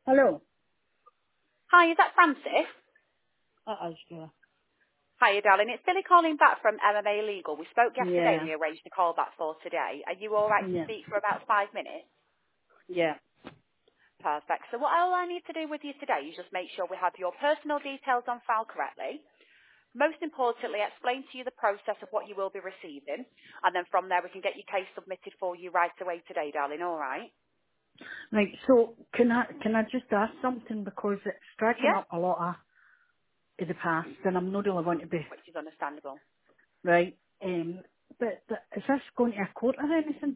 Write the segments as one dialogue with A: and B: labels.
A: Hello.
B: Hi, is that Francis?
A: Yeah.
B: Hiya, darling. It's Billy calling back from MMA Legal. We spoke yesterday and
A: Yeah.
B: we arranged a call back for today. Are you all right to
A: Yeah.
B: speak for about 5 minutes?
A: Yeah.
B: Perfect. So all I need to do with you today is just make sure we have your personal details on file correctly. Most importantly, explain to you the process of what you will be receiving. And then from there we can get your case submitted for you right away today, darling. All right?
A: Right, so can I just ask something because it's striking
B: Yeah?
A: up a lot of the past and I'm not really want to be
B: Which is understandable.
A: right. But is this going to a court or anything?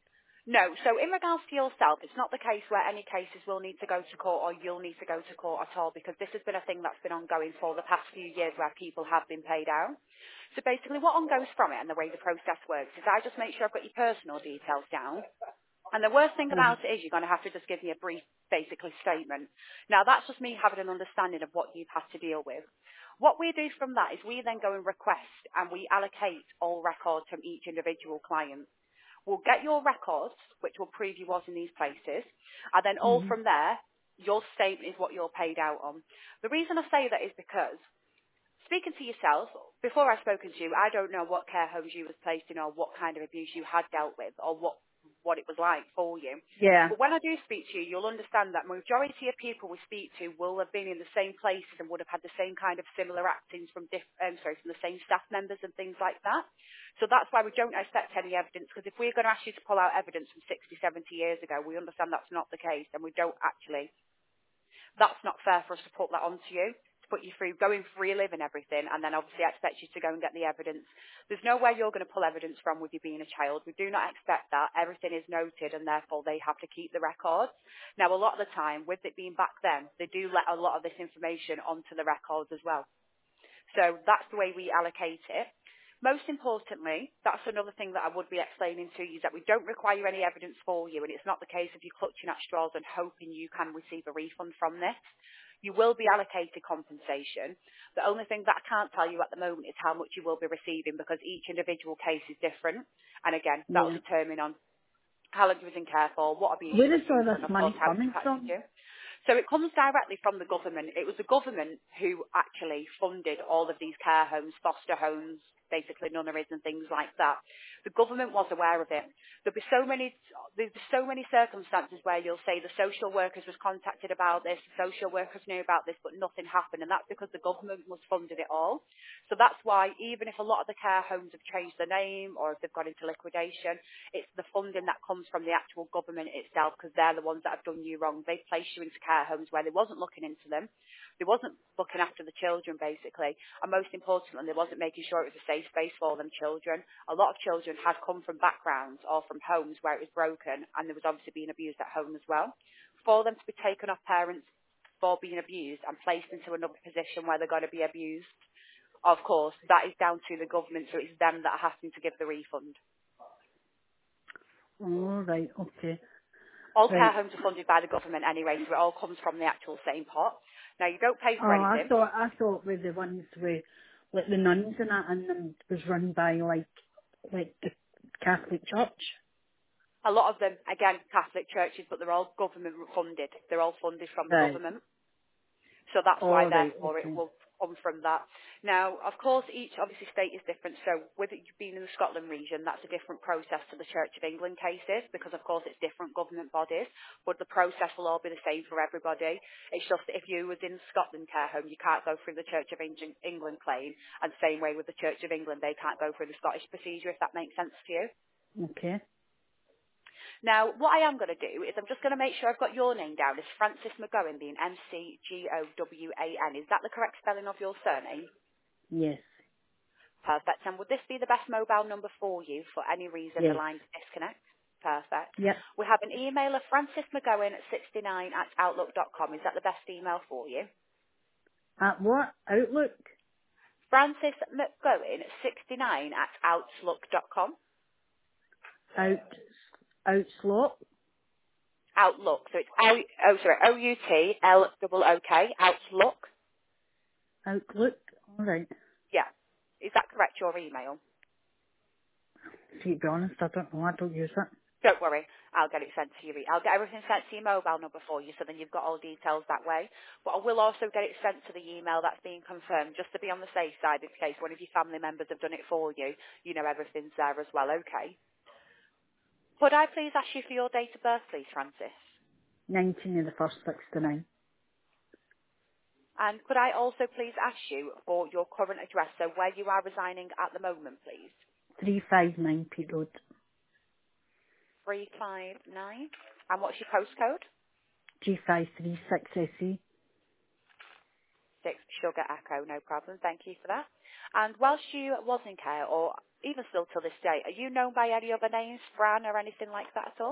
B: No. So in regards to yourself, it's not the case where any cases will need to go to court or you'll need to go to court at all, because this has been a thing that's been ongoing for the past few years where people have been paid out. So basically what ongoes from it and the way the process works is I just make sure I've got your personal details down. And the worst thing
A: Right.
B: about it is you're going to have to just give me a brief, basically, statement. Now, that's just me having an understanding of what you've had to deal with. What we do from that is we then go and request and we allocate all records from each individual client. We'll get your records, which will prove you was in these places, and then all
A: Mhm.
B: from there, your statement is what you're paid out on. The reason I say that is because, speaking to yourself, before I've spoken to you, I don't know what care homes you was placed in or what kind of abuse you had dealt with or what it was like for you.
A: Yeah.
B: But when I do speak to you, you'll understand that majority of people we speak to will have been in the same places and would have had the same kind of similar actings from from the same staff members and things like that. So that's why we don't expect any evidence, because if we're going to ask you to pull out evidence from 60, 70 years ago, we understand that's not the case and we don't actually, that's not fair for us to put that onto you, to put you through going for relive and everything, and then obviously expect you to go and get the evidence. There's nowhere you're going to pull evidence from with you being a child. We do not expect that. Everything is noted, and therefore they have to keep the records. Now, a lot of the time, with it being back then, they do let a lot of this information onto the records as well. So that's the way we allocate it. Most importantly, that's another thing that I would be explaining to you, is that we don't require any evidence for you, and it's not the case of you clutching at straws and hoping you can receive a refund from this. You will be allocated compensation. The only thing that I can't tell you at the moment is how much you will be receiving, because each individual case is different. And again, that will
A: Yeah.
B: determine on how long you was in care for, what abuse you
A: Where is all
B: received, and
A: this
B: of course
A: money
B: how it's
A: coming
B: impacted
A: from?
B: you. So it comes directly from the government. It was the government who actually funded all of these care homes, foster homes, basically nunneries and things like that. The government was aware of it. There's so many circumstances where you'll say the social workers was contacted about this, the social workers knew about this, but nothing happened, and that's because the government was funded it all. So that's why even if a lot of the care homes have changed their name or if they've gone into liquidation, it's the funding that comes from the actual government itself, because they're the ones that have done you wrong. They placed you into care homes where they wasn't looking into them. They wasn't looking after the children, basically. And most importantly, they wasn't making sure it was a safe space for them children. A lot of children had come from backgrounds or from homes where it was broken, and there was obviously being abused at home as well. For them to be taken off parents for being abused and placed into another position where they're going to be abused, of course, that is down to the government, so it's them that are having to give the refund.
A: Oh, right, okay.
B: All care
A: Right.
B: homes are funded by the government anyway, so it all comes from the actual same pot. Now, you don't pay
A: Oh,
B: for
A: I
B: anything.
A: thought I thought with the ones with like the nuns and that and them was run by like the Catholic Church.
B: A lot of them, again, Catholic churches, but they're all government funded. They're all funded from the
A: Right.
B: government. So that's why,
A: All right,
B: therefore, it
A: okay.
B: will come from that. Now, of course, each obviously state is different. So with it being in the Scotland region, that's a different process to the Church of England cases, because of course it's different government bodies, but the process will all be the same for everybody. It's just that if you was in Scotland care home, you can't go through the Church of England claim, and same way with the Church of England, they can't go through the Scottish procedure, if that makes sense to you.
A: Okay.
B: Now, what I am going to do is I'm just going to make sure I've got your name down as Francis McGowan, being McGowan. Is that the correct spelling of your surname?
A: Yes.
B: Perfect. And would this be the best mobile number for you for any reason the
A: Yes.
B: line disconnects? Perfect.
A: Yep.
B: We have an email of francismcgowan69 at outlook.com. Is that the best email for you?
A: At what? Outlook?
B: Francis McGowan69 at outlook.com.
A: Out Outslot?
B: Outlook. So it's Outlook, Outlook.
A: Outlook? Alright.
B: Yeah. Is that correct, your email?
A: To be honest, I don't know, I don't use it.
B: Don't worry. I'll get it sent to you. I'll get everything sent to your mobile number for you, so then you've got all details that way. But I will also get it sent to the email that's being confirmed, just to be on the safe side in case one of your family members have done it for you. You know everything's there as well, okay? Could I please ask you for your date of birth, please, Francis?
A: 19 of the first 69.
B: And could I also please ask you for your current address, so where you are resigning at the moment, please?
A: 359 Pete Road.
B: 359. And what's your postcode?
A: G536SE.
B: 6 Sugar Echo, no problem. Thank you for that. And whilst you was in care, or even still to this day, are you known by any other names, Fran or anything like that at all?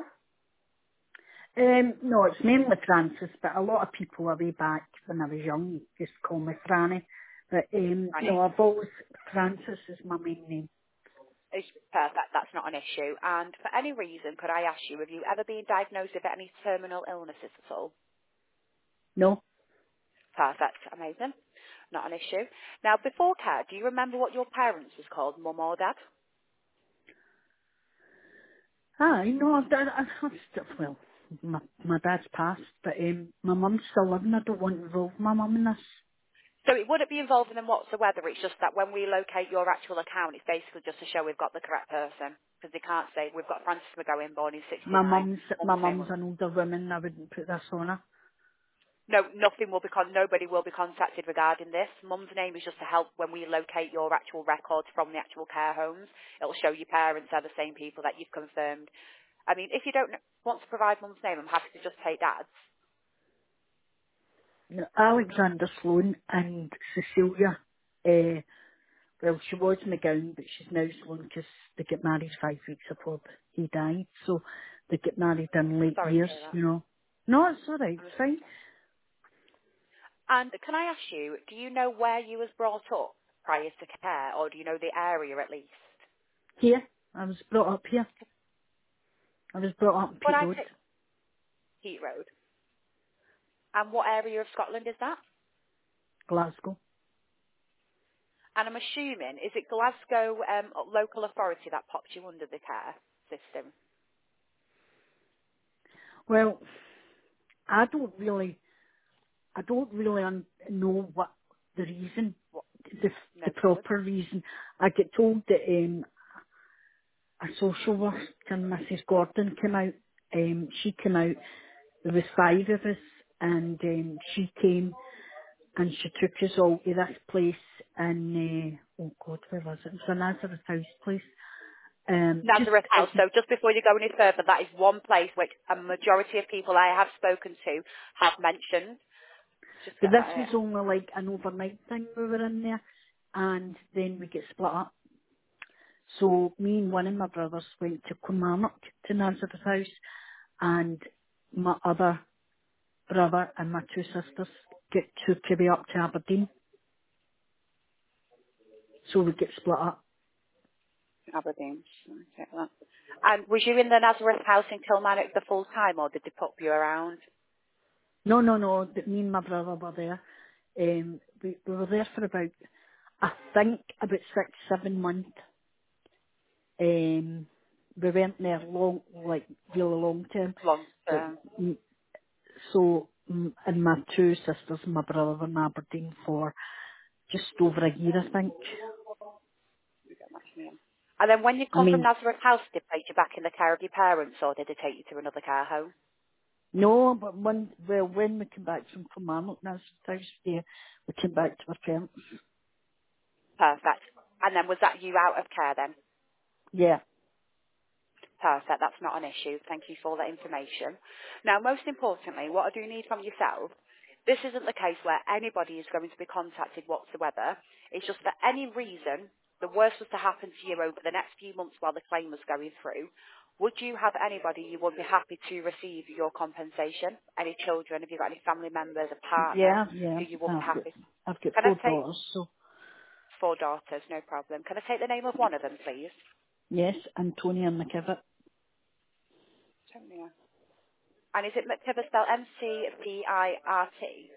A: No, it's mainly Francis, but a lot of people way back when I was young just call me Franny. But
B: Franny?
A: no, I've always, Francis is my main name.
B: It's perfect, that's not an issue. And for any reason, could I ask you, have you ever been diagnosed with any terminal illnesses at all?
A: No?
B: Perfect, amazing. Not an issue. Now, before care, do you remember what your parents was called, mum or dad?
A: Aye, no, I've still, well, my dad's passed, but my mum's still living. I don't want to involve my mum in this.
B: So it wouldn't be involving them whatsoever. It's just that when we locate your actual account, it's basically just to show we've got the correct person. Because they can't say, we've got Francis McGowan born in 69,
A: My
B: mum's name
A: mum's
B: was...
A: an older woman. I wouldn't put this on her.
B: No, nothing will be nobody will be contacted regarding this. Mum's name is just to help when we locate your actual records from the actual care homes. It'll show your parents are the same people that you've confirmed. I mean, if you don't want to provide mum's name, I'm happy to just take dad's.
A: You know, Alexander Sloan and Cecilia. Well, she was McGowan, but she's now Sloan because they get married 5 weeks before he died. So they get married in late
B: Sorry to
A: years,
B: hear that.
A: you know. No, it's all right.
B: I'm
A: It's
B: so
A: fine.
B: sorry. And can I ask you, do you know where you was brought up prior to care, or do you know the area at least?
A: Here, I was brought up here. I was brought up in
B: Would
A: Pete
B: I
A: Road,
B: take Heat Road? And what area of Scotland is that?
A: Glasgow.
B: And I'm assuming, is it Glasgow local authority that popped you under the care system?
A: Well, I don't really know what the reason,
B: What?
A: the
B: No problem.
A: proper reason. I get told that a social worker, Mrs. Gordon, came out. She came out. There was 5 of us, and she came and she took us all to this place in, oh God, where was it? It was a Nazareth House place. Just
B: Nazareth House.
A: out,
B: So just before you go any further, that is one place which a majority of people I have spoken to have mentioned. Just
A: but
B: get
A: this
B: that
A: was
B: here.
A: only like an overnight thing. We were in there, and then we get split up. So me and one of my brothers went to Kilmarnock to Nazareth House, and my other brother and my 2 sisters took me up to Aberdeen. So we get split up.
B: Aberdeen. Okay, that. And was you in the Nazareth House in Kilmarnock the full time, or did they pop you around?
A: No, no, no. Me and my brother were there. We were there for about, I think, about 6, 7 months. We weren't there long, like really long term.
B: Long
A: But
B: term.
A: and my 2 sisters and my brother were in Aberdeen for just over a year, I think.
B: And then when you
A: I
B: come from
A: mean,
B: Nazareth House, did they take you back in the care of your parents, or did they take you to another care home?
A: no, but when we came back from Kilmarnock, Nazareth House, yeah, we came back to our parents.
B: Perfect. And then was that you out of care then?
A: Yeah,
B: Perfect. That's not an issue. Thank you for that information. Now, most importantly, what I do need from yourself, this isn't the case where anybody is going to be contacted whatsoever. It's just for any reason, the worst was to happen to you over the next few months while the claim was going through. Would you have anybody you would be happy to receive your compensation? Any children? Have you got any family members, a partner
A: yeah.
B: who you would be happy?
A: I've got
B: Can I
A: 4
B: take
A: daughters, so
B: 4 daughters? No problem. Can I take the name of one of them, please?
A: yes, Antonia McKivitt.
B: Antonia. And is it McPivot spelled M-C-P-I-R-T?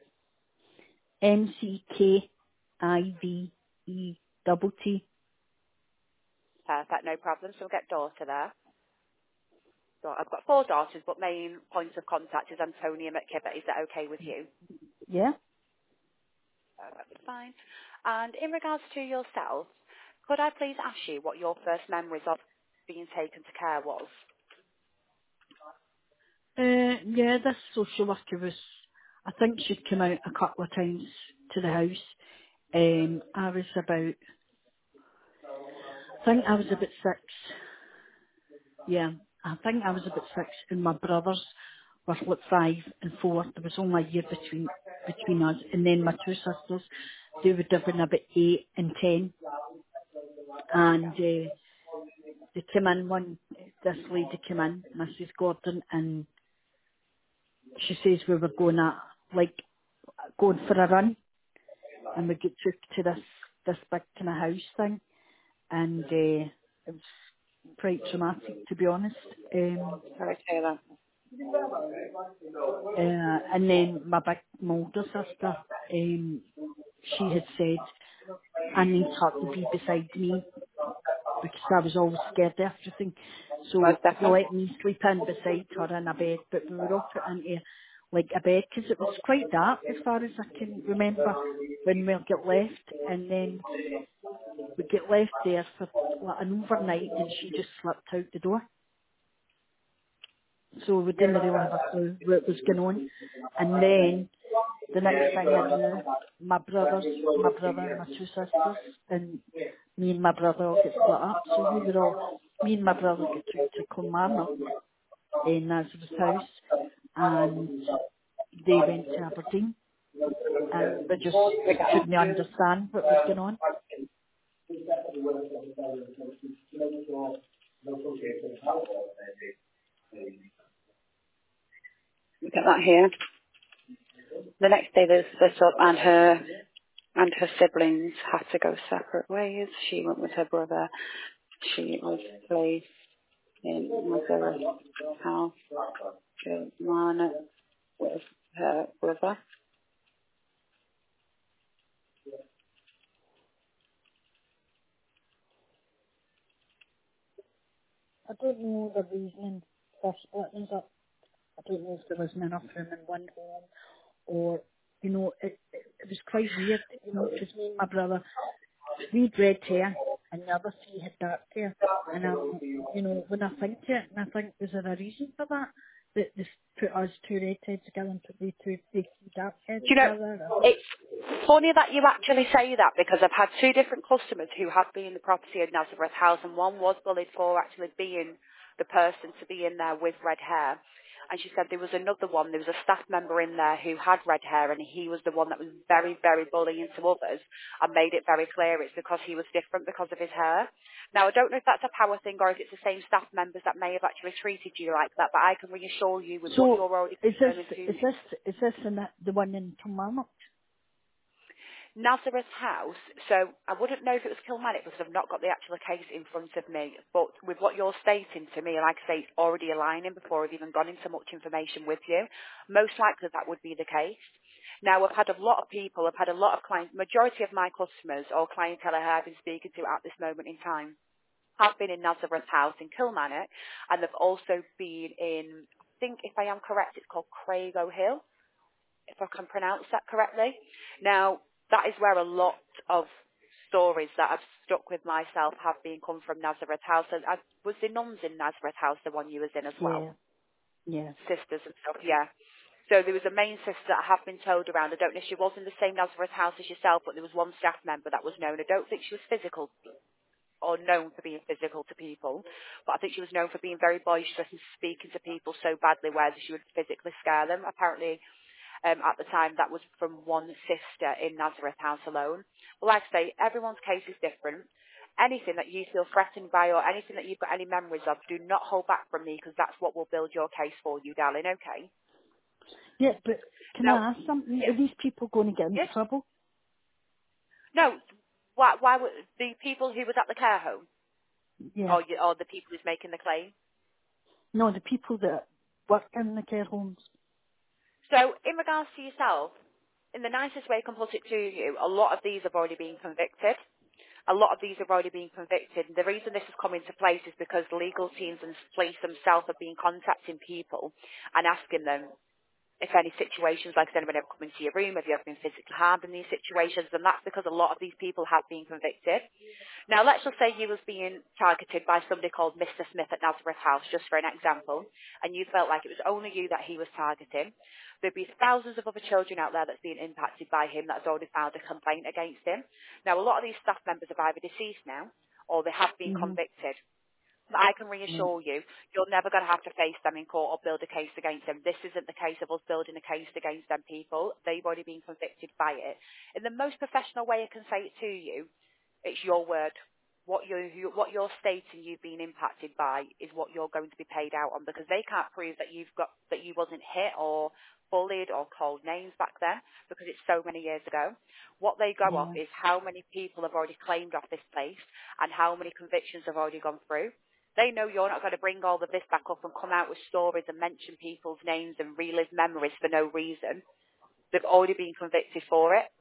A: McKivitt.
B: Perfect, no problem. So we'll get daughter there. I've got 4 daughters, but main point of contact is Antonia McKibbett. Is that okay with you?
A: Yeah.
B: That's fine. And in regards to yourself, could I please ask you what your first memories of being taken to care was?
A: Yeah, this social worker was, I think she'd come out a couple of times to the house. I was about, I think I was about 6. Yeah, I think I was about 6 and my brothers were like 5 and 4. There was only a year between us, and then my 2 sisters, they would have been about 8 and 10. And they came in this lady came in, Mrs. Gordon, and she says we were going for a run, and we get took to this big kind of house thing, and it was quite traumatic, to be honest.
B: Sorry to hear that.
A: And then my older sister, she had said, I need her to be beside me because I was always scared of everything. So
B: Most
A: they
B: definitely.
A: let me sleep in beside her in a bed, but we were all put into like a bed because it was quite dark as far as I can remember when we got left, and then we get left there for like an overnight, and she just slipped out the door. So we didn't really have a clue what was going on. And then the next thing I knew, my brother and my 2 sisters, and me and my brother all get split up. So me and my brother got took to Kilmarnock in Nazareth House, and they went to Aberdeen, and we just couldn't understand what was going on.
B: Look at that here. The next day they split up and her siblings had to go separate ways. She went with her brother. She was placed in Nazareth House, Kilmarnock, with her brother.
A: I don't know the reasoning for splitting us up. I don't know if there wasn't enough room in one home, or, it was quite weird, because me and my brother, we had red hair, and the other 3 had dark hair, and when I think it, and I think, was there a reason for that? That they put us 2 redheads together and put the 3 dark heads
B: Do you know,
A: together?
B: it's funny that you actually say that because I've had 2 different customers who have been in the property at Nazareth House, and one was bullied for actually being the person to be in there with red hair. And she said there was another one, there was a staff member in there who had red hair, and he was the one that was very, very bullying to others and made it very clear it's because he was different because of his hair. Now, I don't know if that's a power thing or if it's the same staff members that may have actually treated you like that, but I can reassure you with what
A: So,
B: you're already
A: is
B: confirming to me.
A: this the one in Kilmarnock?
B: Nazareth House, so I wouldn't know if it was Kilmarnock because I've not got the actual case in front of me, but with what you're stating to me, like I say, it's already aligning before I've even gone into much information with you. Most likely that would be the case. Now, I've had a lot of people, I've had a lot of clients, majority of my customers or clientele I have been speaking to at this moment in time have been in Nazareth House in Kilmarnock, and they've also been in, I think if I am correct, it's called Craig O'Hill, if I can pronounce that correctly. Now, that is where a lot of stories that have stuck with myself have been come from Nazareth House. And was the nuns in Nazareth House the one you was in as well?
A: Yeah, yeah.
B: Sisters and stuff, yeah. So there was a main sister that I have been told around. I don't know if she was in the same Nazareth House as yourself, but there was one staff member that was known. I don't think she was physical or known for being physical to people, but I think she was known for being very boisterous and speaking to people so badly where she would physically scare them. Apparently, at the time, that was from one sister in Nazareth House alone. Well, like I say, everyone's case is different. Anything that you feel threatened by or anything that you've got any memories of, do not hold back from me because that's what will build your case for you, darling, okay?
A: Yeah, but can
B: Now,
A: I ask something? Are
B: yeah,
A: these people going to get into
B: yeah.
A: trouble?
B: No, why would the people who was at the care home
A: Yeah.
B: or the people who's making the claim?
A: No, the people that work in the care homes.
B: So in regards to yourself, in the nicest way I can put it to you, a lot of these have already been convicted. A lot of these have already been convicted. And the reason this has come into place is because legal teams and police themselves have been contacting people and asking them if any situations, like has anyone ever come into your room, have you ever been physically harmed in these situations? And that's because a lot of these people have been convicted. Now, let's just say you was being targeted by somebody called Mr. Smith at Nazareth House, just for an example, and you felt like it was only you that he was targeting. There'd be thousands of other children out there that's being impacted by him that has already filed a complaint against him. Now, a lot of these staff members are either deceased now, or they have been
A: Mhm.
B: convicted. But I can
A: Right.
B: reassure you, you're never going to have to face them in court or build a case against them. This isn't the case of us building a case against them people. They've already been convicted by it. In the most professional way I can say it to you, it's your word. What you're stating you've been impacted by is what you're going to be paid out on, because they can't prove that you wasn't hit or bullied or called names back then, because it's so many years ago. What they go off
A: Yeah.
B: is how many people have already claimed off this place and how many convictions have already gone through. They know you're not going to bring all of this back up and come out with stories and mention people's names and relive memories for no reason. They've already been convicted for it.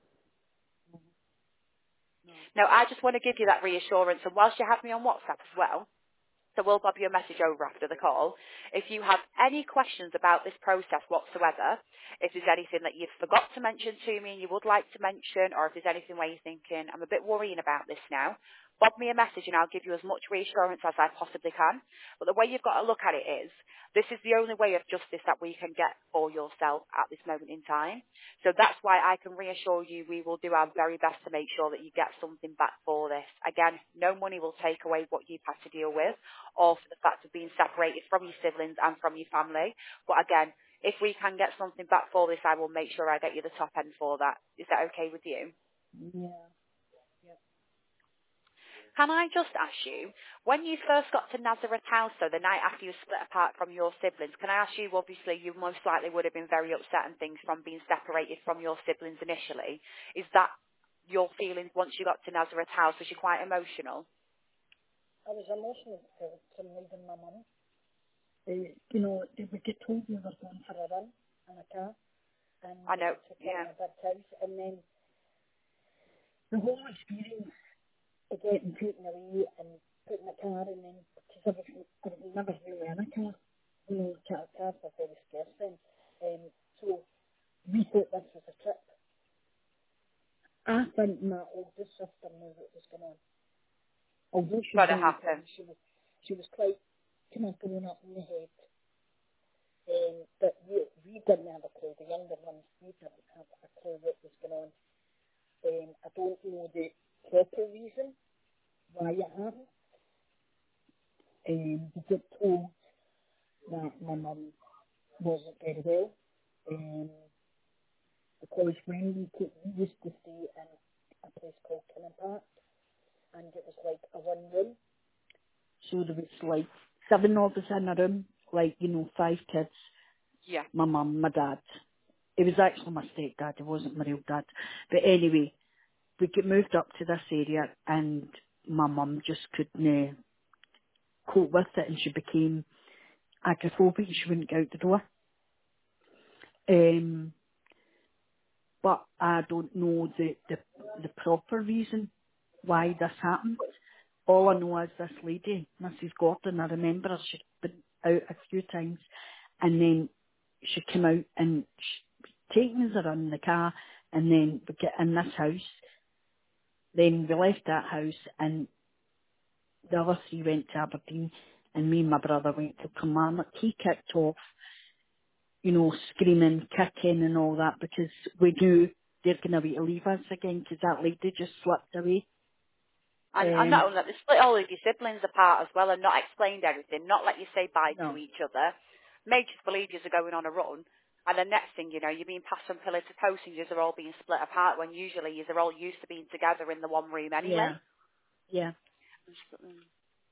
B: Now, I just want to give you that reassurance, and whilst you have me on WhatsApp as well, so we'll bob you a message over after the call. If you have any questions about this process whatsoever, if there's anything that you've forgot to mention to me and you would like to mention, or if there's anything where you're thinking, I'm a bit worrying about this now, bob me a message and I'll give you as much reassurance as I possibly can. But the way you've got to look at it is, this is the only way of justice that we can get for yourself at this moment in time. So that's why I can reassure you we will do our very best to make sure that you get something back for this. Again, no money will take away what you've had to deal with, or for the fact of being separated from your siblings and from your family. But again, if we can get something back for this, I will make sure I get you the top end for that. Is that okay with you?
A: Yeah. Yeah.
B: Can I just ask you, when you first got to Nazareth House, though, the night after you split apart from your siblings, can I ask you, obviously, you most likely would have been very upset and things from being separated from your siblings initially. Is that your feelings once you got to Nazareth House? Was you quite emotional?
A: I was emotional from leaving my mum. You know, they would get told we were going for a run in a car, and
B: I know,
A: we took it in
B: yeah.
A: a big house, and then the whole experience of getting taken away and put in a car, and then, because I was never really in a car, you know, cars were very scarce then, so we thought this was a trip. I think my oldest sister knew what was going on. Although she was
B: Got to
A: only
B: happen.
A: 10, she was quite kind of grown up in the head. But we didn't have a clue. The younger ones, we didn't have a clue what was going on. I don't know the proper reason why it happened. We get told that my mum wasn't very well. Because when we used to stay in a place called Kinnan Park, and it was like a one room. So there was like 7 of us in a room, like, you know, 5 kids,
B: Yeah.
A: my mum, my dad. It was actually my stepdad, it wasn't my real dad. But anyway, we get moved up to this area and my mum just couldn't cope with it, and she became agoraphobic and she wouldn't get out the door. But I don't know the proper reason why this happened. All I know is this lady, Mrs. Gordon, I remember her, she'd been out a few times, and then she came out and she taken us around in the car, and then we get in this house. Then we left that house, and the other 3 went to Aberdeen, and me and my brother went to Kilmarnock. He kicked off, you know, screaming, kicking and all that, because we knew they're going to be to leave us again, because that lady just slipped away.
B: And not only that, they split all of your siblings apart as well and not explained everything, not let you say bye to
A: No.
B: each other. Made you believe you're going on a run. And the next thing you know, you're being passed from pillar to post and you're all being split apart when usually you're all used to being together in the one room anyway.
A: Yeah. Yeah.
B: Mm.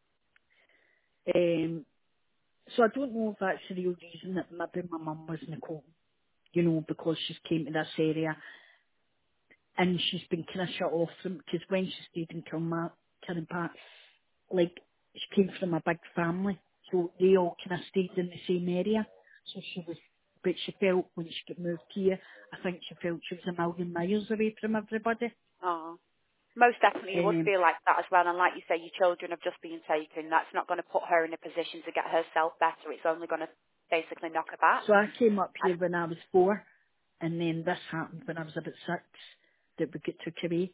A: So I don't know if that's the real reason that maybe my mum was Nicole, you know, because she's came to this area and she's been kind of shut off from, because when she stayed in Kilmarnock Park, like, she came from a big family, so they all kind of stayed in the same area. So she was, but she felt when she got moved here, I think she felt she was a million miles away from everybody.
B: Oh. Most definitely, you would
A: Um,
B: feel like that as well. And like you say, your children have just been taken. That's not going to put her in a position to get herself better. It's only going to basically knock her back.
A: so I came up
B: And
A: here when I was 4, and then this happened when I was about 6, that we got took away.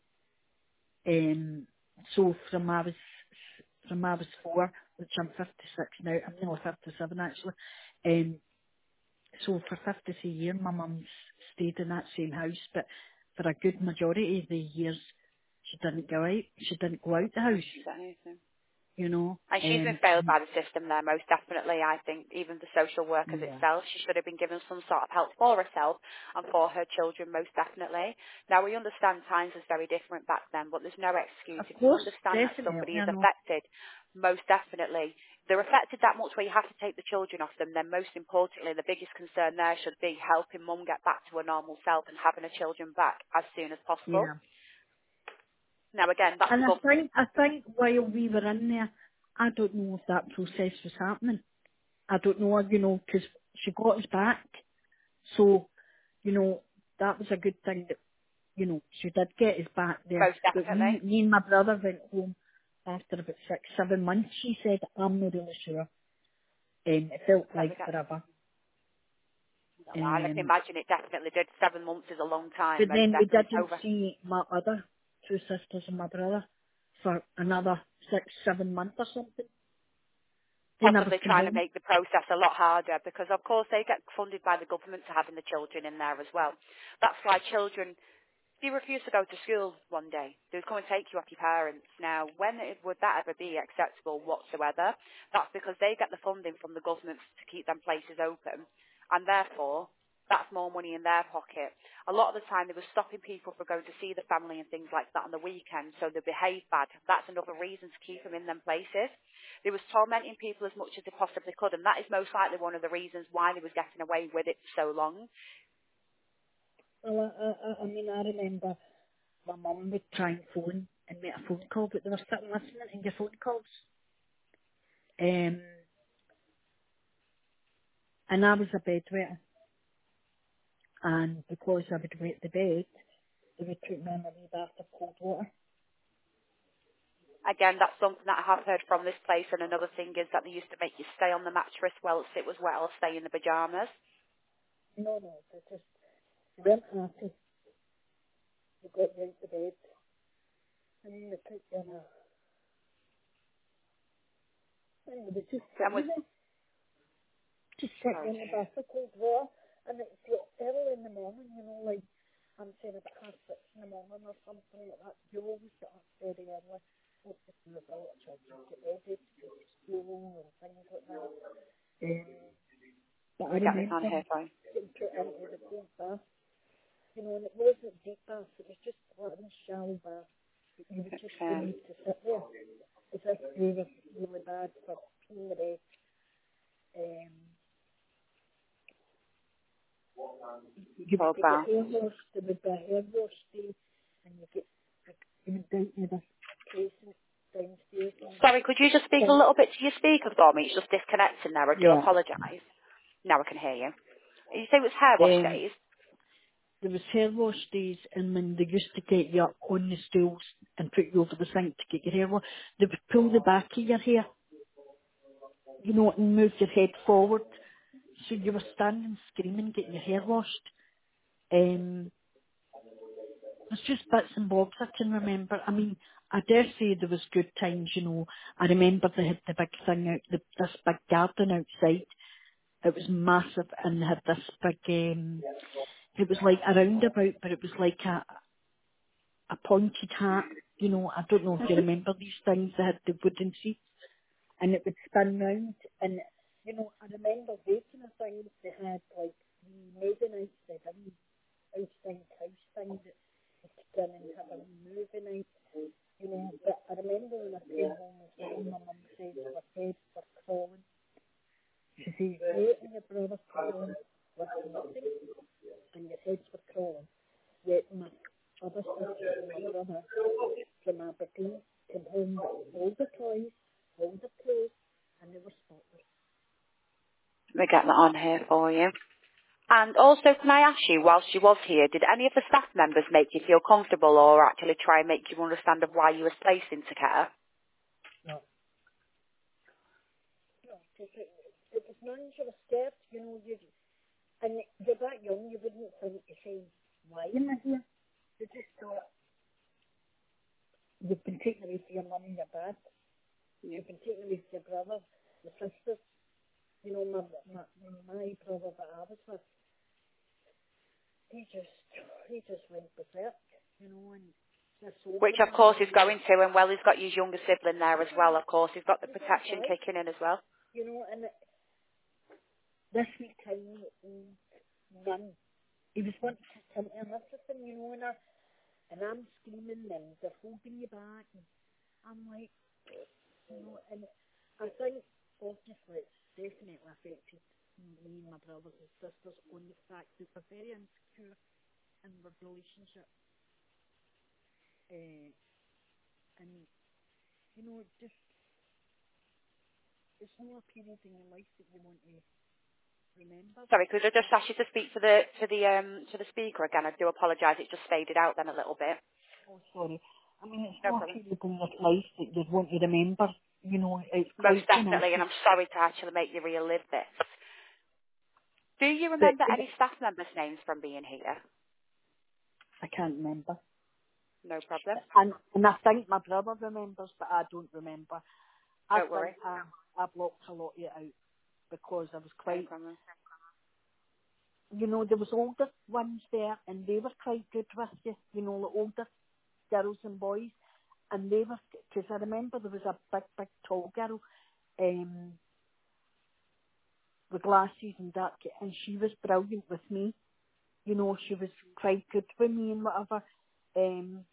A: So from I was 4, which I'm 56 now, I'm nearly 57 actually. So for 53 years, my mum's stayed in that same house, but for a good majority of the years, she didn't go out. She didn't go out the
B: no,
A: house,
B: she's anything.
A: you know.
B: And she's been failed by the system there, most definitely. I think even the social workers
A: Yeah.
B: itself, she should have been given some sort of help for herself and for her children, most definitely. Now, we understand times was very different back then, but there's no excuse.
A: Of
B: If you
A: course,
B: understand that
A: definitely,
B: somebody
A: I
B: is
A: know.
B: affected, most definitely. They're affected that much where you have to take the children off them, then most importantly, the biggest concern there should be helping mum get back to her normal self and having her children back as soon as possible.
A: Yeah.
B: Now, again, that's
A: And
B: the government.
A: I think while we were in there, I don't know if that process was happening. I don't know, you know, because she got us back. So, you know, that was a good thing that, you know, she did get us back there.
B: Most
A: But
B: definitely.
A: me and my brother went home after about 6, 7 months. She said, I'm not really sure. It felt
B: Let me
A: like
B: get
A: forever.
B: I can
A: Um,
B: imagine it definitely did. 7 months is a long time,
A: but
B: most
A: then we
B: definitely. It's
A: didn't
B: over.
A: see my other 2 sisters and my brother for another 6, 7 months or something. They never
B: Possibly
A: came
B: trying to
A: home.
B: make the process a lot harder because, of course, they get funded by the government to having the children in there as well. That's why children, if you refuse to go to school one day, they would come and take you off your parents. Now, would that ever be acceptable whatsoever? That's because they get the funding from the government to keep them places open, and therefore, that's more money in their pocket. A lot of the time, they were stopping people from going to see the family and things like that on the weekend, so they behave bad. That's another reason to keep them in them places. They was tormenting people as much as they possibly could, and that is most likely one of the reasons why they was getting away with it for so long.
A: Well, I mean, I remember my mum would try and phone and make a phone call, but they were sitting listening to your phone calls. Um, and I was a bedwetter, and because I would wet the bed, they would put me in a wee bath of cold water.
B: Again, that's something that I have heard from this place, and another thing is that they used to make you stay on the mattress whilst it was wet or stay in the pyjamas.
A: No, they just weren't happy. They got you out the bed, and then they put you in a, and they would just sit
B: And
A: you
B: was,
A: there, just sit you
B: sorry
A: in
B: to
A: the
B: hear.
A: bath of cold water, and it's like early in the morning, you know, like, I'm saying about 6:30 in the morning or something like that. You always get up very early. What to do with a lot of children, get ready to go to school and things like that. But
B: Let
A: I
B: me get this on
A: remember
B: here for you.
A: getting put into the cold bath, you know, and it wasn't deep bath, it was just one shallow bath. But you would just you
B: Um,
A: need to sit there as if you were really bad for peeing the bed. Um, you would
B: cold
A: get your
B: bath.
A: hair washed, there would be a hair wash day, and you get, like, you would down to this place downstairs and
B: Sorry, could you just speak a
A: sink.
B: little bit to your speaker for me? It's just disconnecting there. I do
A: Yeah.
B: apologise. Now I can hear you. You say it was hair wash
A: Um,
B: days?
A: there was hair wash days, and when they used to get you up on the stools and put you over the sink to get your hair washed, they would pull the back of your hair, you know, and move your head forward. So you were standing screaming, getting your hair washed. It's just bits and bobs I can remember. I mean, I dare say there was good times, you know. I remember they had the big thing out, this big garden outside. It was massive, and they had this big, it was like a roundabout, but it was like a pointed hat. You know, I don't know if you remember these things. They had the wooden seats, and it would spin round. And, you know, I remember waiting a thing. They had, like, the moving outside, a wee outside house thing that you could go in and have a wee movie night, you know. But I remember when I came home as well, my mum says her heads were crawling. She says, you and your brother came home with nothing, and your heads were crawling. Yet my other sister and my brother from Aberdeen came home with all the toys, all the clothes, and they were spotless.
B: Let me get that on here for you. And also, can I ask you, whilst you was here, did any of the staff members make you feel comfortable or actually try and make you understand of why you was placed into care?
A: No. No, because it was none you were scared, you know, and you're that young, you wouldn't think to say, why am I here? You just thought, you've been taken away from your mum and your dad, you've been taken away from your brother, your sisters, you know, my brother that I was with, he just went berserk, you know, and just
B: Which,
A: over
B: of
A: me,
B: course,
A: you
B: he's
A: know,
B: going to, and well, he's got his younger sibling there as well, of course. He's got the
A: he was
B: protection
A: right,
B: kicking in as well.
A: you know, and this wee tiny old man, he was wanting to come in everything, you know, and I'm screaming and they're holding you back, and I'm like, you know, and I think obviously it's definitely affected me and my brothers and sisters on the fact that we're very insecure in our relationship. And, you know, just, it's not a period in your life that you want to remember.
B: Sorry, could I just ask you to speak to the speaker again? I do apologise, it just faded out then a little bit.
A: Oh, sorry. I mean, it's
B: No
A: not a
B: problem.
A: period in your life that you'd want to remember. You know, it's
B: Most
A: quite
B: definitely, and
A: traumatic.
B: I'm sorry to actually make you relive this. Do you
A: But
B: remember any staff members' names from being here?
A: I can't remember.
B: No problem.
A: And I think my brother remembers, but I don't remember. I
B: Don't
A: think
B: worry.
A: I blocked a lot of it out because I was
B: No
A: quite,
B: problem.
A: you know, there was older ones there and they were quite good with you, you know, the older girls and boys. And they were, because I remember there was a big, tall girl with glasses and dark, and she was brilliant with me. You know, she was quite good with me and whatever. Um,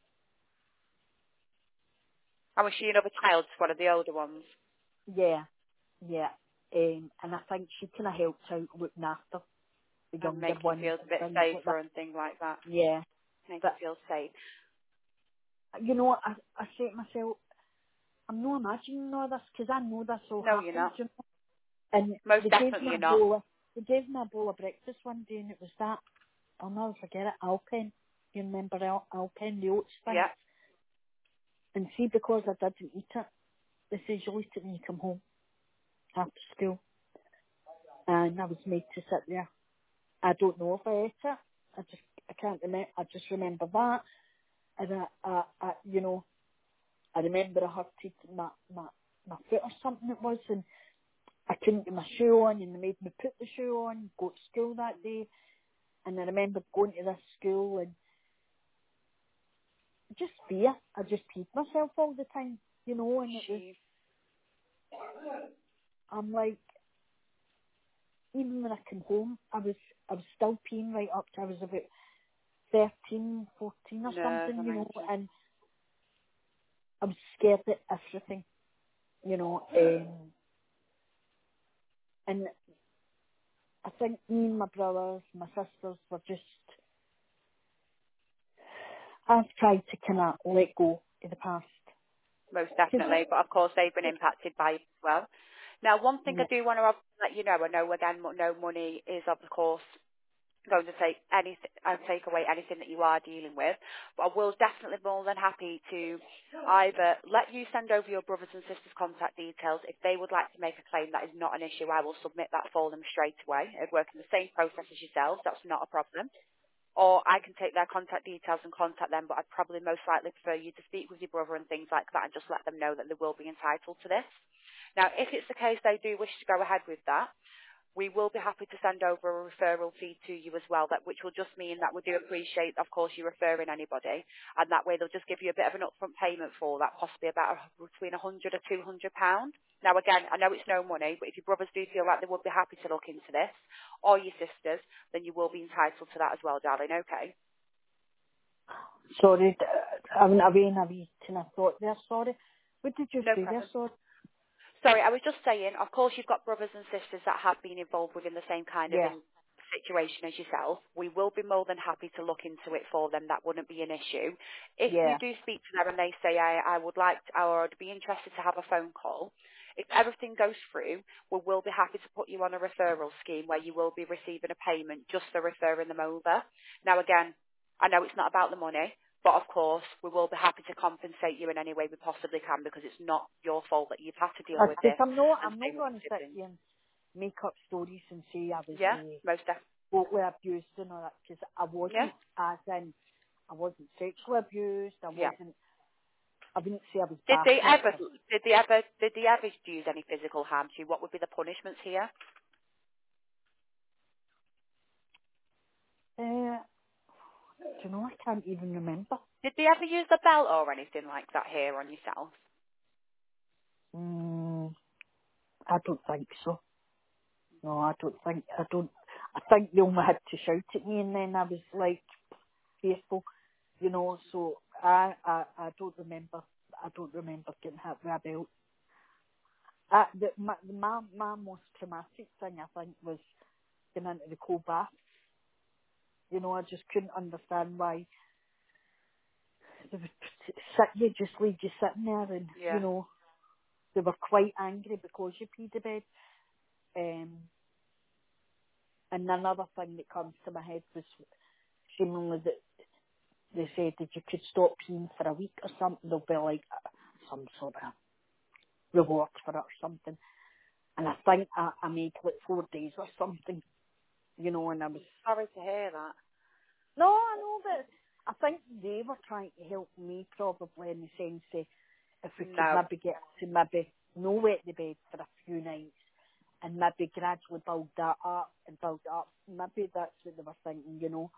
B: And was she another child, one of the older ones?
A: yeah, yeah. And I think she kind of helped out looking after the
B: And
A: younger
B: make you
A: ones
B: feel a
A: and
B: bit
A: things like
B: safer
A: that.
B: and things like that.
A: Yeah.
B: Make you
A: But,
B: feel safe.
A: you know, I say to myself, I'm not imagining all this because I know this all
B: No, you're
A: happens,
B: not.
A: you know. And
B: Most definitely you're not.
A: they gave me a bowl of breakfast one day and it was that, I'll never forget it, Alpen. You remember Alpen, the oats thing?
B: Yeah.
A: And see, because I didn't eat it, they says you'll eat it when you come home after school. And I was made to sit there. I don't know if I ate it. I can't remember. I just remember that. And you know, I remember I hurted my foot or something it was, and I couldn't get my shoe on, and they made me put the shoe on, go to school that day. And I remember going to this school and just fear. I just peed myself all the time, you know, and it was,
B: She,
A: I'm like, even when I came home, I was still peeing right up to I was about 13, 14 or
B: nerves, I
A: something, you know,
B: imagine.
A: and I was scared at everything, you know, and I think me and my brothers, my sisters were just, I've tried to kind of let go of the past.
B: Most
A: 'Cause,
B: definitely. But of course they've been impacted by it as well. Now, one thing I
A: yeah,
B: do want to let you know, I know again, no money is of course going to take anything and take away anything that you are dealing with. But I will definitely be more than happy to either let you send over your brothers and sisters' contact details. If they would like to make a claim, that is not an issue. I will submit that for them straight away. It'd work in the same process as yourselves. That's not a problem. Or I can take their contact details and contact them, but I'd probably most likely prefer you to speak with your brother and things like that and just let them know that they will be entitled to this. Now, if it's the case they do wish to go ahead with that, we will be happy to send over a referral fee to you as well, that which will just mean that we do appreciate, of course, you referring anybody, and that way they'll just give you a bit of an upfront payment for that, possibly about between £100 or £200. Now, again, I know it's no money, but if your brothers do feel like they would be happy to look into this, or your sisters, then you will be entitled to that as well, darling, okay?
A: sorry, I went away and a wee kind of thought there, sorry. What did you
B: No
A: say there,
B: problem.
A: sorry?
B: Sorry, I was just saying, of course you've got brothers and sisters that have been involved within the same kind of
A: Yeah,
B: situation as yourself. We will be more than happy to look into it for them. That wouldn't be an issue. If you
A: yeah,
B: do speak to them and they say, I would like to, or I'd be interested to have a phone call, if everything goes through, we will be happy to put you on a referral scheme where you will be receiving a payment just for referring them over. Now again, I know it's not about the money, but of course we will be happy to compensate you in any way we possibly can because it's not your fault that you've had to deal with
A: Because
B: this and
A: I'm not
B: stay with
A: going
B: your
A: to sit
B: siblings.
A: here and make up stories and say I was
B: Yeah, most definitely.
A: totally abused and all that, because I
B: Yeah,
A: wasn't, as in, I wasn't sexually abused,
B: yeah.
A: I wouldn't say I was
B: Did they
A: battered.
B: ever, did they ever use any physical harm to you? What would be the punishments here?
A: Do you know, I can't even remember.
B: Did they ever use the belt or anything like that here on yourself?
A: Mm, I don't think so. No, I think they only had to shout at me and then I was like, faithful, you know, so I don't remember getting hit with a belt. My most traumatic thing, I think, was getting into the cold bath. You know, I just couldn't understand why they would leave you sitting there, and, you
B: Yeah.
A: know, they were quite angry because you peed the bed. Um, and another thing that comes to my head was seemingly that they said that you could stop peeing for a week or something. There'll be like some sort of reward for it or something. And I think I made like 4 days or something, you know, and I was,
B: Sorry to hear that.
A: no, I know, but I think they were trying to help me probably in the sense that if we could
B: No.
A: maybe get to maybe no wet the bed for a few nights and maybe gradually build that up and build it up. Maybe that's what they were thinking, you know.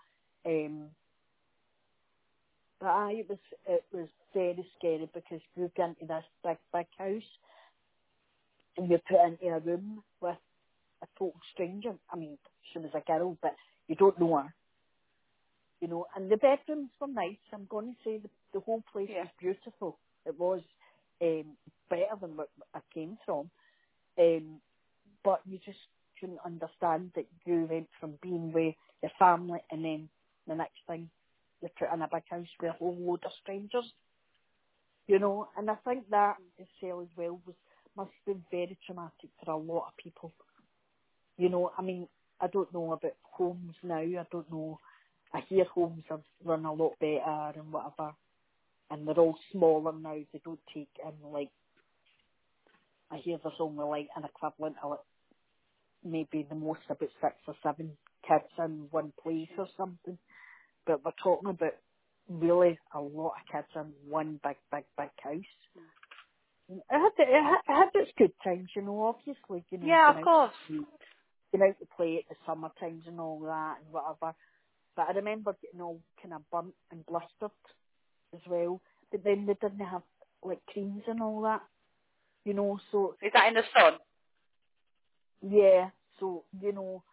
A: But it was very scary because we moved into this big house and you're put into a room with a total stranger. I mean, she was a girl, but you don't know her, you know. And the bedrooms were nice. I'm going to say the whole place
B: Yeah.
A: was beautiful. It was better than what I came from. Um, but you just couldn't understand that you went from being with your family and then the next thing you're put in a big house with a whole load of strangers, you know. And I think that itself as well must have been very traumatic for a lot of people. You know, I mean, I don't know about homes now. I don't know. I hear homes have run a lot better and whatever, and they're all smaller now. They don't take in, like, I hear there's only like an equivalent of like maybe the most about 6 or 7 kids in one place or something. But we're talking about really a lot of kids in one big house. It had its good times, you know, obviously, you know,
B: Yeah,
A: going
B: of
A: out
B: course.
A: going out to play at the summer times and all that and whatever. But I remember getting all kind of burnt and blistered as well. But then they didn't have like creams and all that, you know, so
B: Is that in the sun?
A: yeah, so, you know,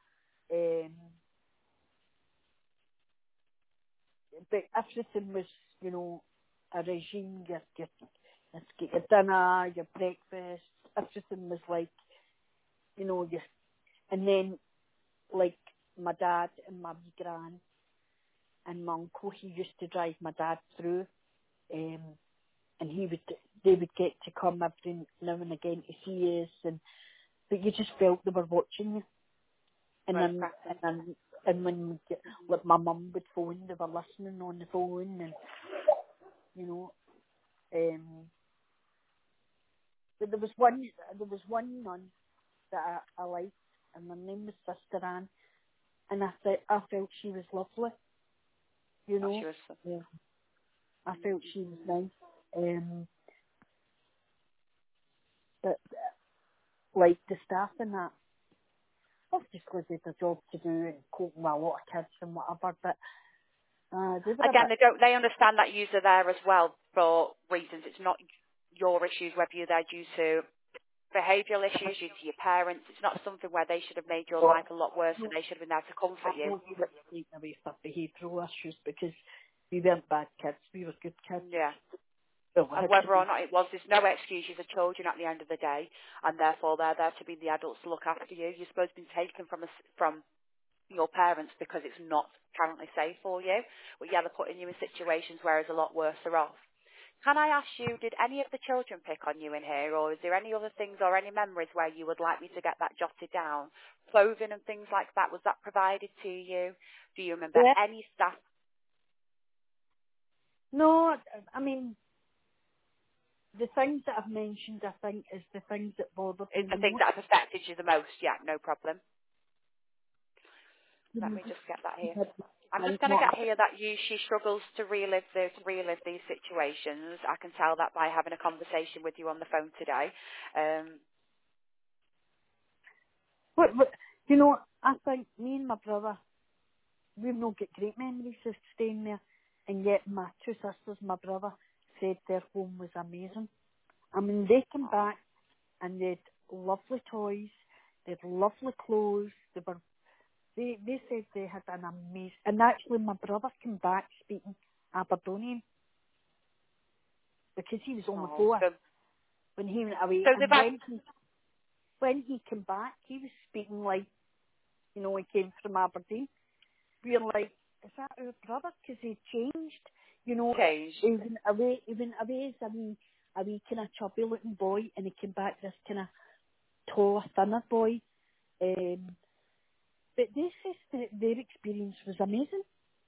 A: but everything was, you know, a regime. Let's get your dinner, your breakfast, everything was like, you know, and then like my dad and my wee gran and my uncle, he used to drive my dad through, and they would get to come every now and again to see us, but you just felt they were watching you, and
B: Most
A: then
B: definitely.
A: when like my mum would phone, they were listening on the phone, and you know, but there was one nun that I liked, and her name was Sister Anne, and I felt she was lovely, you
B: Oh, she
A: know.
B: was.
A: Yeah. I felt she was nice. But like the staff and that, obviously they had a job to do and coping with a lot of kids and whatever, but they were a
B: Again,
A: bit,
B: they understand that you're there as well for reasons. It's not your issues, whether you're there due to behavioural issues, due to your parents. It's not something where they should have made your life a lot worse and they should have been there to
A: I
B: comfort you.
A: know we were taken away for behavioural issues because we weren't bad kids, we were good kids.
B: Yeah.
A: Well, we
B: And
A: had to
B: whether or
A: be.
B: not it was, there's no excuse. You're the children at the end of the day, and therefore they're there to be the adults to look after you. You're supposed to be taken from your parents because it's not currently safe for you. But yeah, they're putting you in situations where it's a lot worse off. Can I ask you, did any of the children pick on you in here, or is there any other things or any memories where you would like me to get that jotted down? Clothing and things like that, was that provided to you? Do you remember
A: Yeah.
B: any staff?
A: No, I mean, the things that I've mentioned, I think, is the things that bothered
B: Is
A: me the
B: the things
A: most.
B: that have affected you the most? Yeah, no problem.
A: You
B: Let
A: know,
B: me just get that here.
A: just
B: I'm just
A: like
B: going to
A: what
B: get here that she struggles to relive these situations. I can tell that by having a conversation with you on the phone today.
A: what, you know, I think me and my brother, we've not got great memories of staying there, and yet my two sisters, my brother, said their home was amazing. I mean, they came
B: Oh,
A: back and they had lovely toys, they had lovely clothes, they said they had an amazing, and actually my brother came back speaking Aberdonian because he was only
B: oh,
A: 4 when he went away,
B: so they've
A: and
B: had.
A: when he came back, he was speaking like, you know, he came from Aberdeen. We're like, is that our brother? Because he changed, you know,
B: Change.
A: he went away as a wee kind of chubby looking boy, and he came back this kind of taller, thinner boy. But they said that their experience was amazing.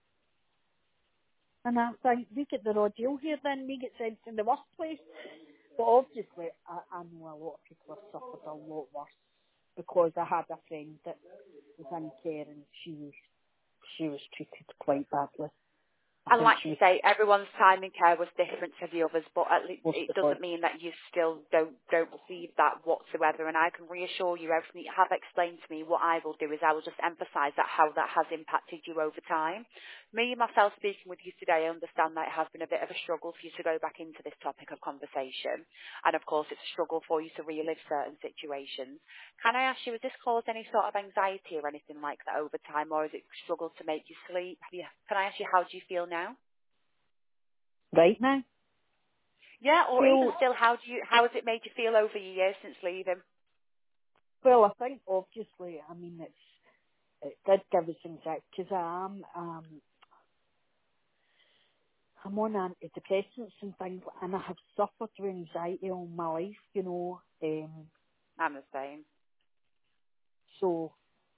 A: And I think we get the raw deal here then, we get sent to the worst place. But obviously, I know a lot of people have suffered a lot worse because I had a friend that was in care and she was treated quite badly. I
B: And
A: think
B: like
A: she
B: you
A: was
B: say, everyone's time in care was different to the others, but at least
A: most
B: it
A: of all.
B: doesn't mean that you still don't receive that whatsoever. And I can reassure you, everything you have explained to me, what I will do is I will just emphasise that how that has impacted you over time. Me, myself speaking with you today, I understand that it has been a bit of a struggle for you to go back into this topic of conversation. And of course, it's a struggle for you to relive certain situations. Can I ask you, has this caused any sort of anxiety or anything like that over time, or has it struggled to make you sleep? Can I ask you, how do you feel now?
A: Right now?
B: Yeah, or even
A: So,
B: still, how has it made you feel over your years since leaving?
A: well, I think obviously, I mean, it did give us anxiety because I'm on antidepressants and things, and I have suffered with anxiety all my life, you know.
B: I'm the same.
A: So,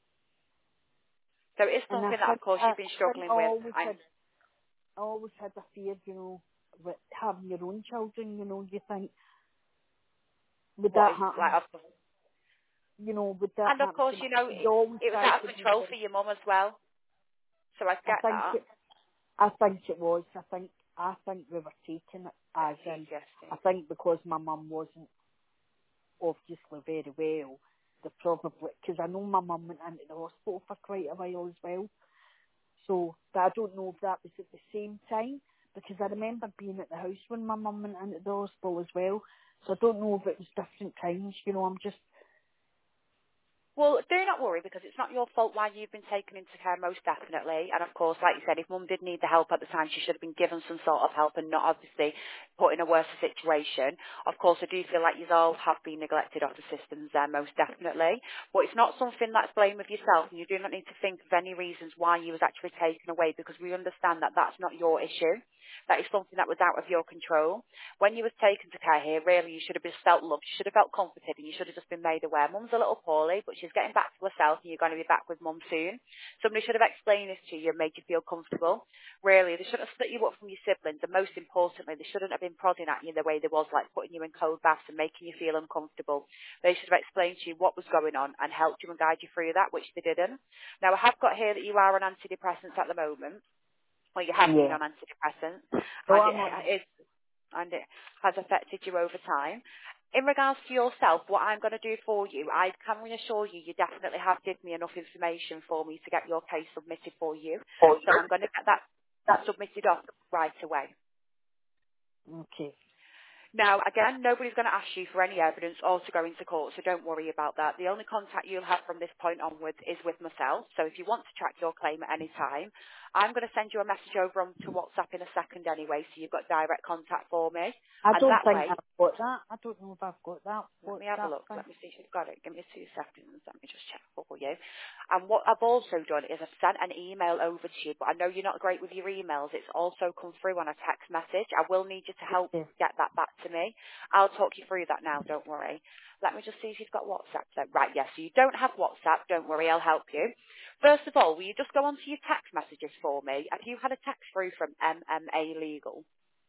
B: So it's
A: and I
B: something that, of
A: think
B: course, you've been struggling with. And
A: I always had a fear, you know, with having your own children. You know, you think, would
B: what
A: that
B: is
A: happen?
B: like,
A: You know, would that
B: and of
A: happen
B: course,
A: to my?
B: you know,
A: You always
B: it was
A: try
B: out of
A: to be
B: control
A: the.
B: for your mum as well. So I
A: I
B: get
A: think
B: that.
A: it. I think it was. I think we were taking it as in. I
B: PTSD.
A: think because my mum wasn't obviously very well, they probably because I know my mum went into the hospital for quite a while as well. So, but I don't know if that was at the same time because I remember being at the house when my mum went into the hospital as well. So I don't know if it was different times. You know, I'm just
B: Well, do not worry because it's not your fault why you've been taken into care, most definitely. And of course, like you said, if mum did need the help at the time, she should have been given some sort of help and not obviously put in a worse situation. Of course, I do feel like you all have been neglected off the systems there, most definitely. But it's not something that's blame of yourself, and you do not need to think of any reasons why you was actually taken away because we understand that that's not your issue. That is something that was out of your control. When you was taken to care here, really, you should have just felt loved. You should have felt comforted, and you should have just been made aware. Mum's a little poorly, but she's getting back to herself, and you're going to be back with Mum soon. Somebody should have explained this to you and made you feel comfortable. Really, they shouldn't have split you up from your siblings, and most importantly, they shouldn't have been prodding at you the way they was, like putting you in cold baths and making you feel uncomfortable. They should have explained to you what was going on and helped you and guide you through that, which they didn't. Now, I have got here that you are on antidepressants at the moment. Well, you have been
A: yeah.
B: on antidepressants,
A: So
B: and
A: I'm on it.
B: it has affected you over time. In regards to yourself, what I'm going to do for you, I can reassure you, you definitely have given me enough information for me to get your case submitted for you.
A: Oh,
B: So I'm going to get that
A: that's
B: submitted off right away.
A: okay.
B: Now, again, nobody's going to ask you for any evidence or to go into court, so don't worry about that. The only contact you'll have from this point onwards is with myself. So if you want to track your claim at any time, I'm going to send you a message over on to WhatsApp in a second anyway, so you've got direct contact for me.
A: I
B: And
A: don't
B: that
A: think
B: way,
A: I've got that. I don't know if I've got that.
B: let
A: What's
B: me have a
A: that
B: look.
A: thing?
B: Let me see if you've got it. Give me 2 seconds. Let me just check for you. And what I've also done is I've sent an email over to you, but I know you're not great with your emails. It's also come through on a text message. I will need you to help
A: Okay.
B: get that back to me. I'll talk you through that now. Don't worry. Let me just see if you've got WhatsApp then. Right, yes. So you don't have WhatsApp. Don't worry. I'll help you. First of all, will you just go onto your text messages for me? Have you had a text through from MMA Legal?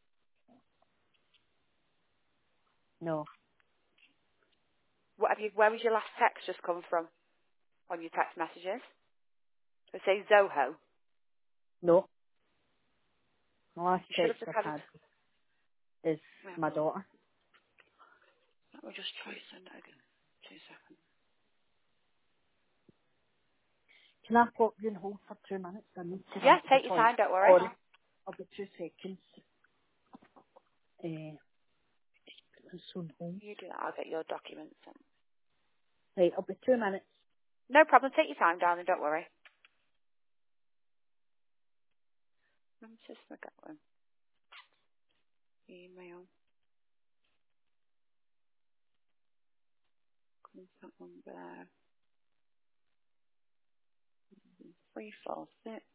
A: No.
B: What have you? Where was your last text just come from on your text messages? It says Zoho.
A: No. The last
B: You should have
A: text
B: just
A: I've
B: had it.
A: had is
B: Let me have
A: my
B: a look.
A: daughter.
B: Let me just try to send it again. 2 seconds.
A: Can I put you on hold for 2 minutes? I need to run
B: Yeah,
A: to the
B: take your
A: toilet.
B: time, don't worry.
A: Sorry. I'll be 2 seconds. Put this on hold.
B: You do that, I'll get your documents sent.
A: Right, I'll be 2 minutes.
B: No problem, take your time, darling, don't worry. Let me just look at one. Email. Contact number. 346.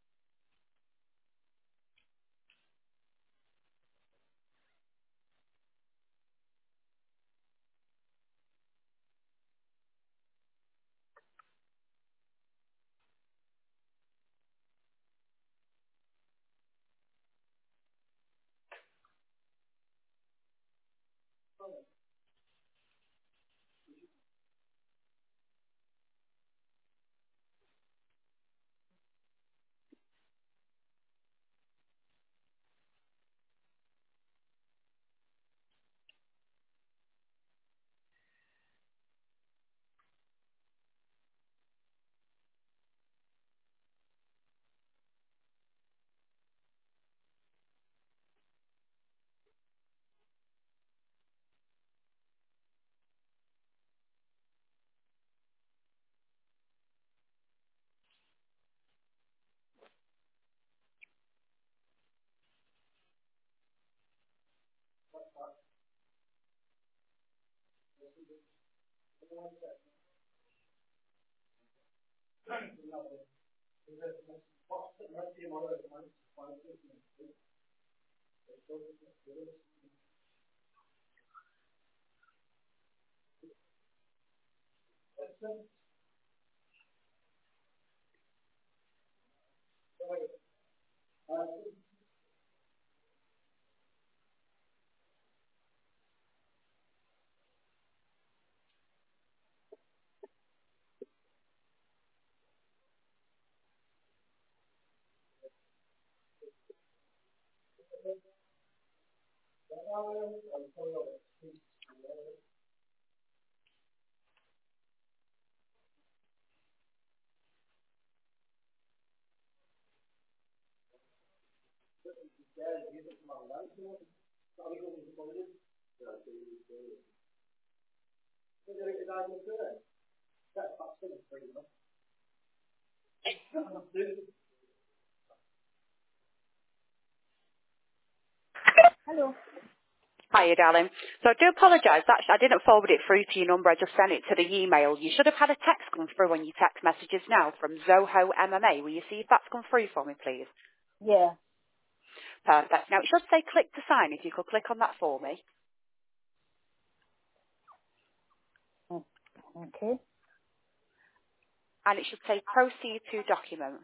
A: Hello.
B: Hiya, darling. So I do apologise. Actually, I didn't forward it through to your number. I just sent it to the email. You should have had a text come through on your text messages now from Zoho MMA. Will you see if that's come through for me, please?
A: Yeah.
B: Perfect. Now, it should say click to sign. If you could click on that for me.
A: Mm, okay.
B: And it should say proceed to document.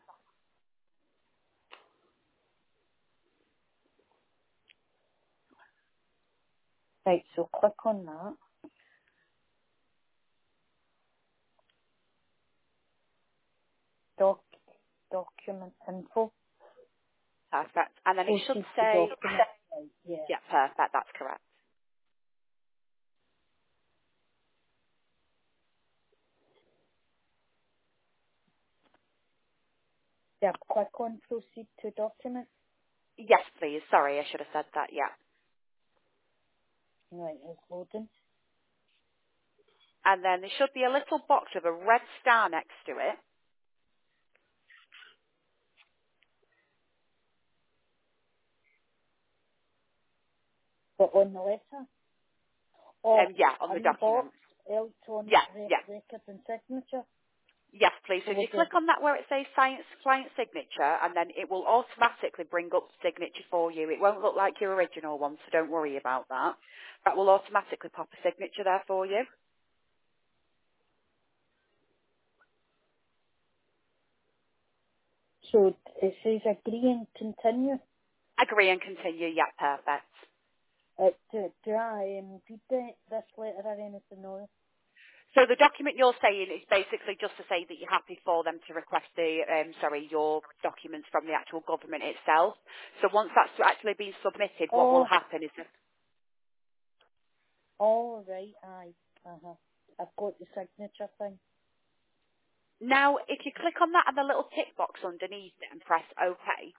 A: Right, so click on that. Document info.
B: Perfect. And then it should
A: Proceed to
B: say,
A: document. Right, yeah.
B: yeah, perfect. That's correct.
A: Yeah, click on proceed to document.
B: Yes, please. Sorry, I should have said that. Yeah.
A: Right, it's loading.
B: And then there should be a little box with a red star next to it.
A: But on the letter? Or
B: Yeah, on the
A: in the box,
B: document.
A: electronic
B: Yeah, yeah.
A: record and signature.
B: Yes, please.
A: So
B: So if
A: we'll
B: you
A: do
B: click on that where it says science client signature, and then it will automatically bring up the signature for you. It won't look like your original one, so don't worry about that. That will automatically pop a signature there for you.
A: So it says agree and continue.
B: Agree and continue. Yeah, perfect.
A: Do I read this letter or anything else?
B: So the document you're saying is basically just to say that you're happy for them to request your documents from the actual government itself. So once that's actually been submitted, what will
A: Oh,
B: happen is that
A: all right, aye. Uh-huh. I've got the signature thing.
B: now if you click on that and the little tick box underneath it and press OK,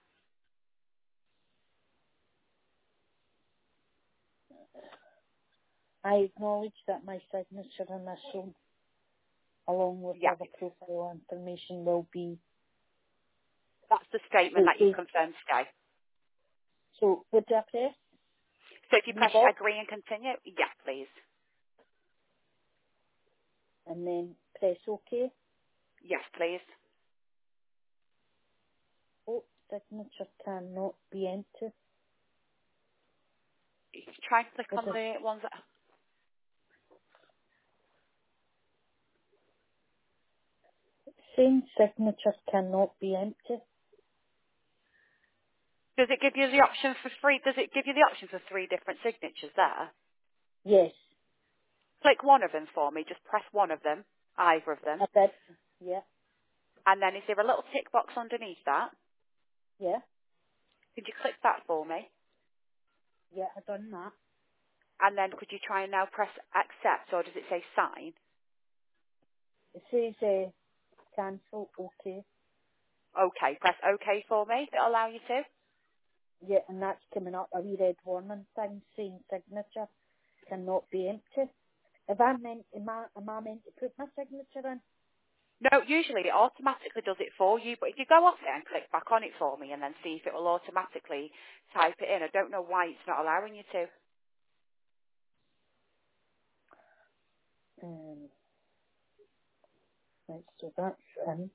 A: I acknowledge that my signature initial, along with
B: yeah,
A: other profile information, will be.
B: that's the statement
A: So it
B: that you've
A: says,
B: confirmed today.
A: so would I press
B: So if you
A: three
B: press
A: box
B: agree and continue, yes please.
A: and then press OK?
B: Yes please.
A: Oh, signature cannot be entered.
B: You can try and click
A: What
B: on
A: is
B: the ones that...
A: saying signature cannot be empty?
B: Does it give you the option for three? Does it give you the option for three different signatures there?
A: Yes,
B: Click one of them for me. Just press one of them, either of them.
A: I did. Yeah,
B: And then is there a little tick box underneath that?
A: yeah,
B: Could you click that for me?
A: yeah, I done that.
B: And then could you try and now press accept, or does it say sign?
A: It says cancel, OK.
B: Okay, press OK for me. It'll allow you to.
A: Yeah, and that's coming up, a wee red warning thing saying signature cannot be empty. Am I meant to put my signature in?
B: No, usually it automatically does it for you, but if you go off it and click back on it for me and then see if it will automatically type it in, I don't know why it's not allowing you to.
A: Um, right, so that's in.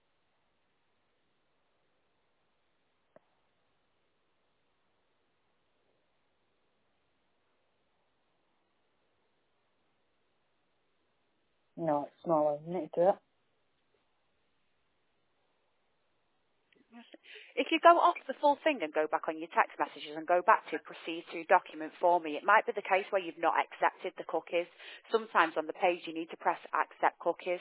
A: No, it's not allowing me to do it.
B: If you go off the full thing and go back on your text messages and go back to proceed to document for me, it might be the case where you've not accepted the cookies. Sometimes on the page you need to press accept cookies.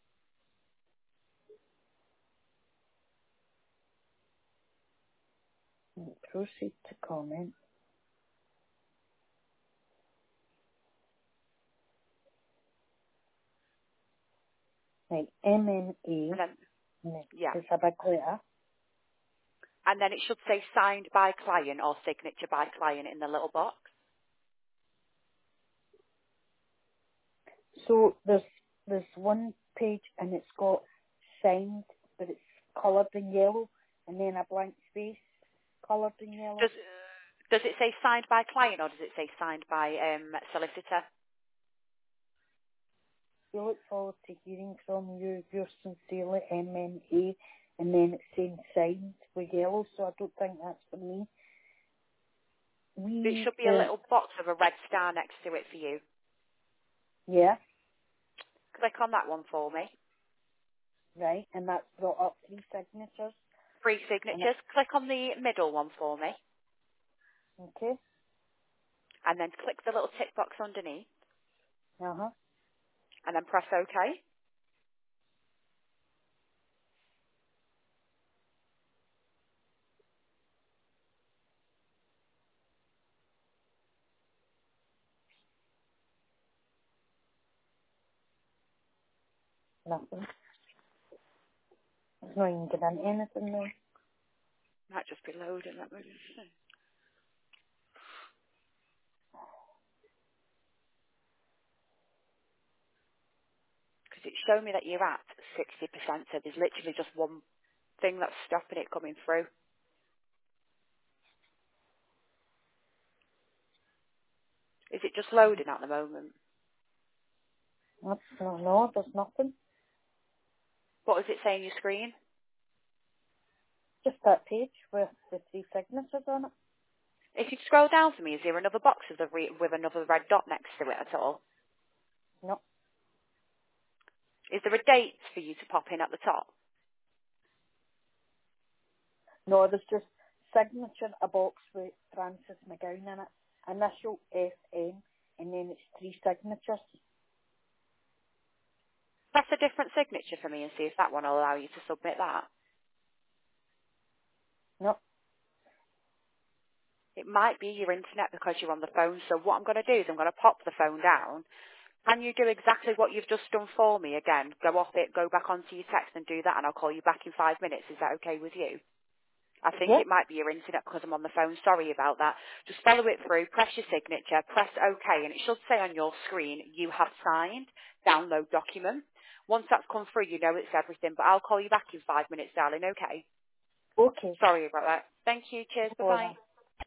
A: Right, proceed to comment. Right, MNA,
B: And then, yeah.
A: there's a big letter.
B: And then it should say signed by client or signature by client in the little box.
A: So there's one page and it's got signed, but it's coloured in yellow, and then a blank space coloured in yellow.
B: Does it say signed by client or does it say signed by solicitor?
A: We look forward to hearing from you. Yours sincerely, MNA, and then it's saying signed with yellow, so I don't think that's for me.
B: There should be a little box with a red star next to it for you.
A: Yeah,
B: Click on that one for me.
A: right, and that's brought up three signatures,
B: Three
A: and
B: signatures. Click on the middle one for me.
A: okay,
B: And then click the little tick box underneath.
A: uh-huh,
B: And then press OK.
A: nothing. It's not even getting anything there.
B: Might just be loading. Let me just see. it's showing me that you're at 60%, so there's literally just one thing that's stopping it coming through. Is it just loading at the moment?
A: No, there's nothing.
B: What is it saying on your screen?
A: Just that page with the 3 signatures on it.
B: If you scroll down for me, is there another box with, with another red dot next to it at all?
A: No.
B: Is there a date for you to pop in at the top?
A: No, there's just signature, a box with Francis McGowan in it. Initial FM, and then it's 3 signatures.
B: Press a different signature for me and see if that one will allow you to submit that.
A: No.
B: It might be your internet because you're on the phone, so what I'm going to do is I'm going to pop the phone down. Can you do exactly what you've just done for me again? Go off it, go back onto your text and do that, and I'll call you back in 5 minutes. Is that okay with you? I think
A: Yep.
B: it might be your internet because I'm on the phone. Sorry about that. Just follow it through, press your signature, press OK, and it should say on your screen, you have signed, download document. Once that's come through, you know it's everything, but I'll call you back in 5 minutes, darling, okay?
A: Okay.
B: Sorry about that. Thank you. Cheers.
A: No
B: Bye-bye.
A: bother.